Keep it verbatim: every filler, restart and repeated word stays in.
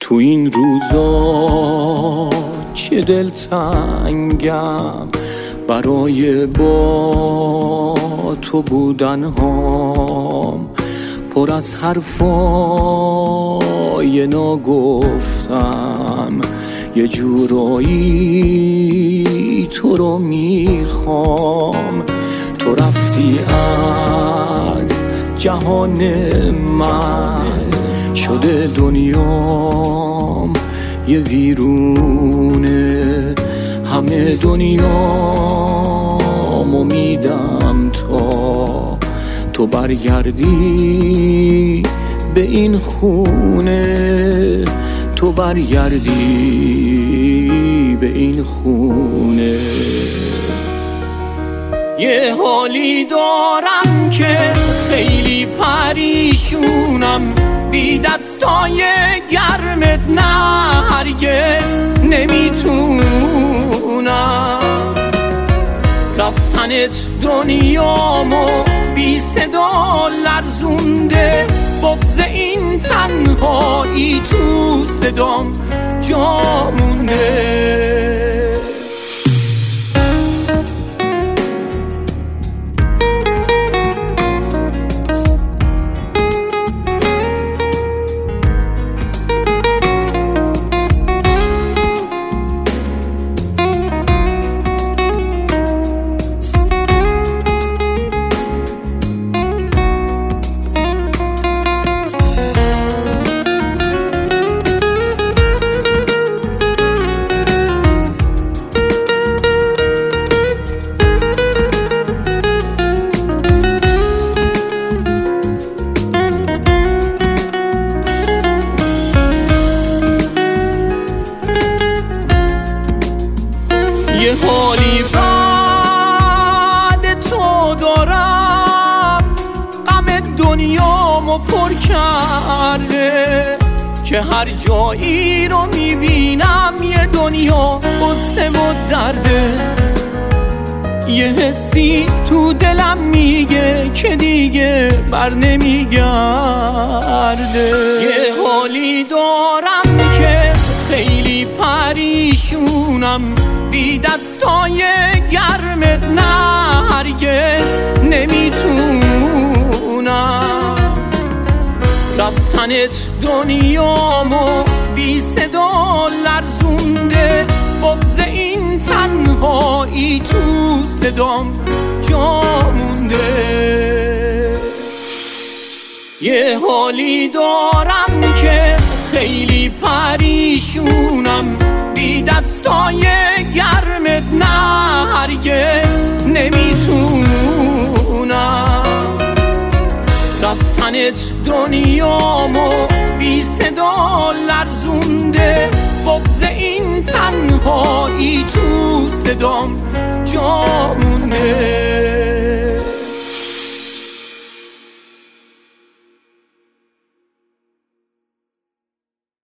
تو این روزا چه دلتنگم برای با تو بودن هام، پر از حرفای ناگفتم، یه جورایی تو رو میخوام. تو رفتی از جهان من، شده دنیام یه ویرونه، همه دنیامو میدم تا تو برگردی به این خونه، تو برگردی به این خونه. یه حالی دارم که خیلی پریشونم، بی دستای گرمت نه هرگز نمیتونم. رفتنت دنیامو بی صدا لرزونده، بغض این تنهایی تو صدام جا مونده. یه حالی بعد تو دارم، غم دنیامو پر کرده، که هر جایی رو میبینم یه دنیا غصه و درده. یه حسی تو دلم میگه که دیگه بر نمیگرده. یه حالی دارم که خیلی پریشونم، بی دستای گرمت نه هرگز نمیتونم. رفتنت دنیامو بی صدا لرزونده، بغض این تنهایی تو صدام جا مونده. یه حالی دارم که خیلی پریشونم، بی دستای گرمت نه هرگز نمیتونم. رفتنت دنیامو بی صدا لرزونده، بغض این تنهایی تو صدام جا مونده.